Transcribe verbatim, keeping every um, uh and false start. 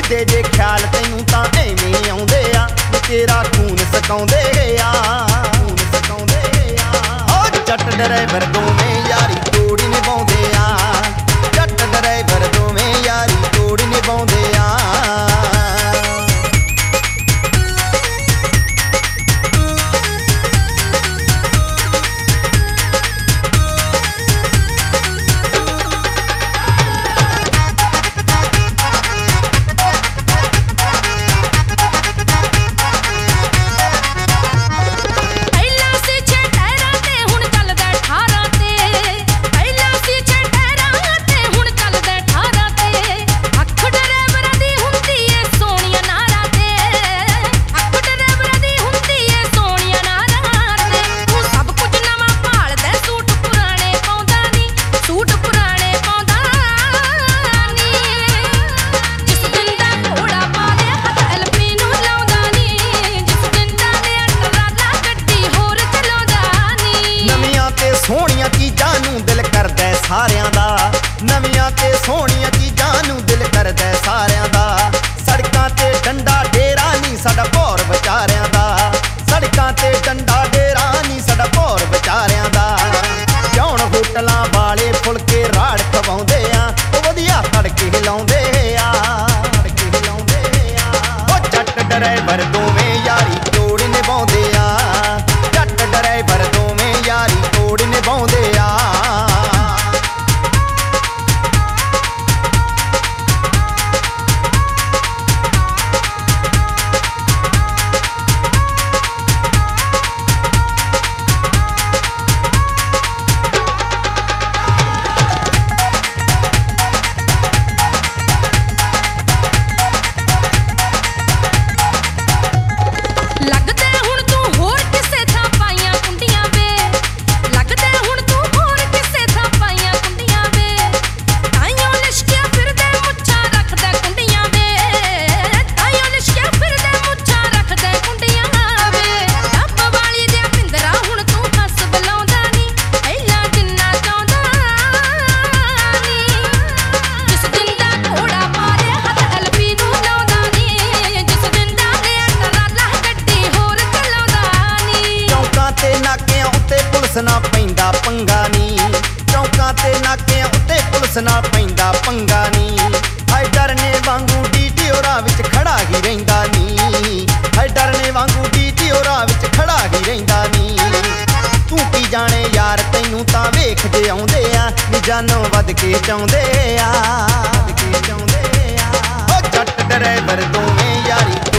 ਕੀਤੇ ਜੇ ਖਿਆਲ ਤੈਨੂੰ ਤਾਂ ਐਵੇਂ ਆਉਂਦੇ ਆ ਤੇਰਾ ਖੂਨ ਸਕਾਉਂਦੇ ਆ ਖੂਨ ਸਕਾਉਂਦੇ ਆ। ਓ ਜੱਟ ਡਰਾਈਵਰ ਦੋਵੇਂ ਯਾਰੀ ਤੋੜ ਨਿਭਾਉਂਦੇ ਆ ਜੱਟ ਡਰਾਈਵਰ ਦੋਵੇਂ ਯਾਰੀ ਤੋੜ ਨਿਭਾਉਂਦੇ ਆ। ਸੋਹਣੀਆਂ ਚੀਜ਼ਾਂ ਨੂੰ ਦਿਲ ਕਰਦਾ ਸਾਰਿਆਂ ਦਾ ਨਵੀਆਂ ਤੇ ਸੋਹਣੀਆਂ ਚੀਜ਼ਾਂ ਨੂੰ ਦਿਲ ਕਰਦਾ ਸਾਰਿਆਂ ਦਾ। ਸੜਕਾਂ ਤੇ ਡੰਡਾ ਡੇਰਾ ਨਹੀਂ ਸਾਡਾ ਭੌਰ ਵਿਚਾਰਿਆਂ ਦਾ ਸੜਕਾਂ ਤੇ ਡੰਡਾ ਡੇਰਾ ਨਹੀਂ ਸਾਡਾ ਭੌਰ ਵਿਚਾਰਿਆਂ ਦਾ। ਜੌਣ ਹੋਟਲਾਂ ਵਾਲੇ ਫੁਲਕੇ ਰਾੜ ਖਵਾਉਂਦੇ ਆ ਉਹ ਵਧੀਆ ਤੜਕੇ ਹਿਲਾਉਂਦੇ ਆ ਤੜਕੇ ਹਿਲਾਉਂਦੇ ਆ। ਉਹ ਜੱਟ ਡਰਾਈਵਰ ਦੋਵੇਂ ਯਾਰੀ ਤੋੜ ਨਿਭਾਉਂਦੇ ਆ ਜੱਟ ਡਰਾਈਵਰ ਦੋਵੇਂ ਯਾਰੀ ਤੋੜ ਨਿਭਾਉਂਦੇ ਆ। ਨਾ ਪੈਂਦਾ ਪੰਗਾ ਨੀ ਚੌਕਾਂ ਤੇ ਨਾਕਿਆਂ ਉੱਤੇ ਪੁਲਿਸ ਨਾ ਪੈਂਦਾ ਪੰਗਾ ਨੀ। ਹਾਏ ਡਰਨੇ ਵਾਂਗੂ ਡੀਟੀ ਹੋਰਾਂ ਵਿੱਚ ਖੜਾ ਹੀ ਰਹਿੰਦਾ ਨੀ ਹਾਏ ਡਰਨੇ ਵਾਂਗੂ ਡੀਟੀ ਹੋਰਾਂ ਵਿੱਚ ਖੜਾ ਹੀ ਰਹਿੰਦਾ ਨੀ। ਤੂੰ ਕੀ ਜਾਣੇ ਯਾਰ ਤੈਨੂੰ ਤਾਂ ਵੇਖ ਜੇ ਆਉਂਦੇ ਆ ਨੀ ਜਾਨੋਂ ਵੱਧ ਕੇ ਚਾਹੁੰਦੇ ਆ ਵੱਧ ਕੇ ਚਾਹੁੰਦੇ ਆ। ਓ ਜੱਟ ਡਰਾਈਵਰ ਦੋਵੇਂ ਯਾਰੀ